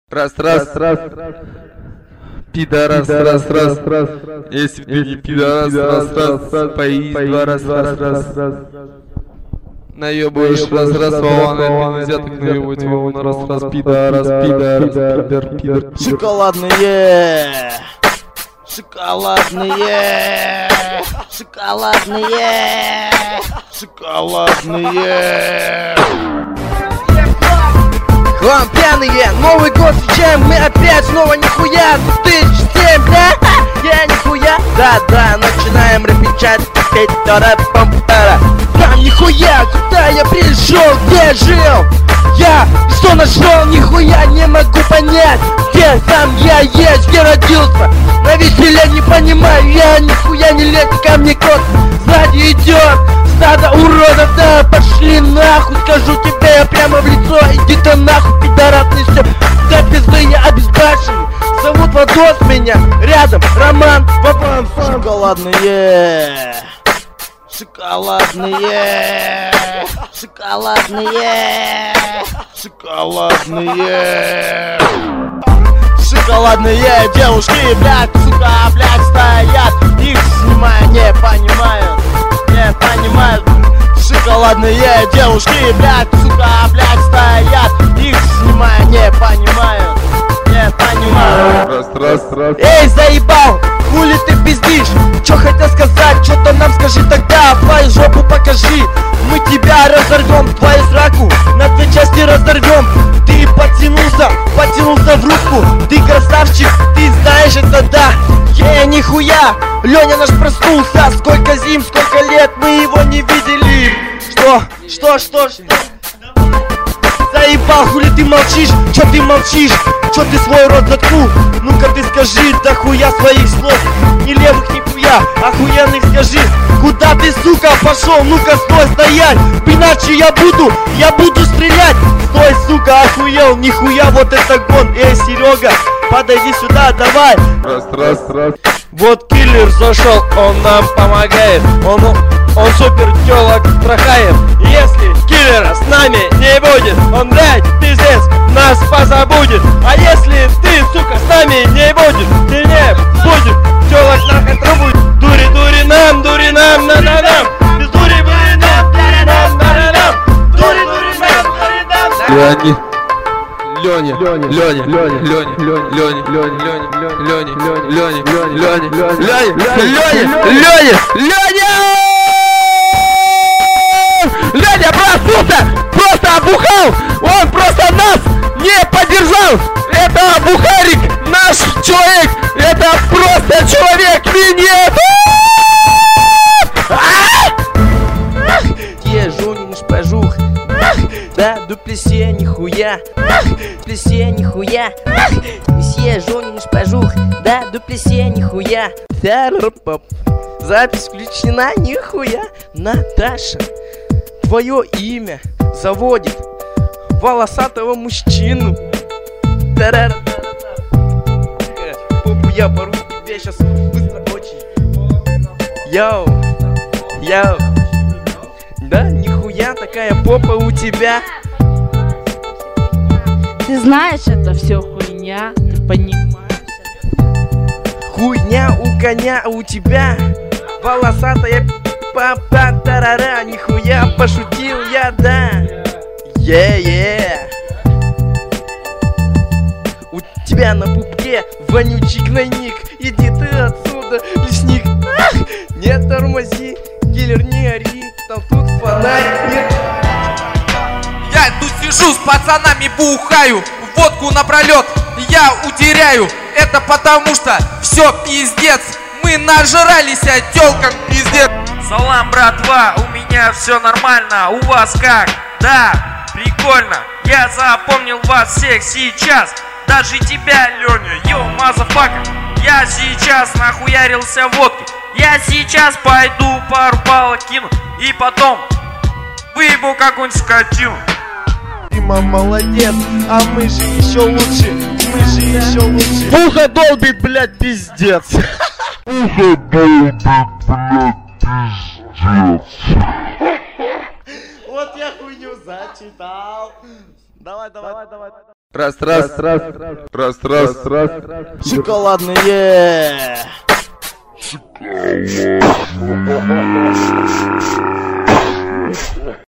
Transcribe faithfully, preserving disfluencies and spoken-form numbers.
Раз, раз, раз, пидорас, раз, раз, раз, если ты не пидорас, раз, раз, поесть два раз, раз, раз, наебываешь раз, раз, Вован, нельзя так наебывать, Вован, раз, раз, пидорас, пидорас, пидор, пидор. Шоколадные, шоколадные, шоколадные, шоколадные. Хлам пьяные, Новый год встречаем мы опять, снова нихуя, две тысячи семь, бля, я нихуя, да-да, начинаем рэпичать, петь тара-пам-тара. Там нихуя, куда я пришел, где жил, я что нашел, нихуя не могу понять, где сам я есть, где родился, на веселе не понимаю, я нихуя не лезь, ко мне кот сзади идет. Стадо уродов, да, пошли нахуй, скажу тебе я прямо в лицо, иди ты нахуй, пидорасный все, да пизды я обезбашенный, зовут Владос меня, рядом Роман, Вован, шоколадные, шоколадные, шоколадные, шоколадные. Шоколадные девушки, блядь, сука, блядь, стоят, их снимаю, не понимаю. Не понимают, шоколадные девушки, блядь, сука, блядь, стоят, их снимаю, не понимаю, не понимаю. Раз, раз, раз. Эй, заебал, хули ты пиздишь, чё хотел сказать, чё-то нам скажи тогда, твою жопу покажи, мы тебя разорвем, твою сраку на две части разорвем. Ты подтянулся, подтянулся в руку, ты красавчик, ты знаешь это, да. Е, нихуя, Леня наш проснулся, сколько зим, сколько лет мы его не видели. Что, что, что, что? Заебал, хули ты молчишь, чё ты молчишь, чё ты свой рот заткнул? Ну-ка ты скажи, да хуя своих слов, ни левых, ни хуя, охуенных скажи. Куда ты, сука, пошел, ну-ка стой, стоять, иначе я буду, я буду стрелять. Стой, сука, охуел, нихуя, вот это гон. Эй, Серега, подойди сюда, давай. Раз, раз, раз. Вот киллер зашел, он нам помогает, он, он супер телок трахает. Если киллера с нами не будет, он, блядь, пиздец, нас позабудет. А если ты, сука, с нами не будешь, ты не будешь телок нахуй трубу. Дури, дури нам, дури нам, на на нам, без дури, дури нам, дури нам, на на нам, дури, дури нам, дури нам. Леонид. Леня, Леня, Леня, Леня, Леня, Леня, Леня, Леня, Леня, Леня, Леня, Леня, Леня, Леня, Леня, Леня, Леня, Леня проснулся, просто обухал, он просто нас не поддержал, это бухарик, наш человек, это просто человек, минет. Те жунин шпажух. Да, дуплесе нихуя, дуплесе нихуя, месье Жонин шпажух, да, дуплесе нихуя. Запись включена, нихуя. Наташа, твое имя заводит волосатого мужчину. Попу я пору тебе сейчас быстро очень. Йоу, йоу. Да, нихуя такая попа у тебя. Ты знаешь, это все хуйня, ты понимаешь? Хуйня у коня, а у тебя волосатая папа тарара. Нихуя пошутил я, да. Е-е. У тебя на пупке вонючий гнойник. Иди ты отсюда, лесник. Ах, не тормози, киллер, не ори. Там тут фонарь, нет. Я тут сижу с пацанами, бухаю, водку напролет я утеряю. Это потому что все пиздец, мы нажрались, а тёлкам пиздец. Салам, братва, у меня все нормально, у вас как? Да, прикольно, я запомнил вас всех сейчас, даже тебя, Леня, йоу, мазафака. Я сейчас нахуярился водки, я сейчас пойду пару палок кину и потом выебу какую-нибудь скотину. Дима молодец, а мы же еще лучше, мы же еще лучше. Пуха долбит, блядь, пиздец. Пуха долбит, блядь, пиздец. Вот я хуйню зачитал. Давай, давай, давай. Раз, раз, раз, раз, раз, раз. Шоколадные.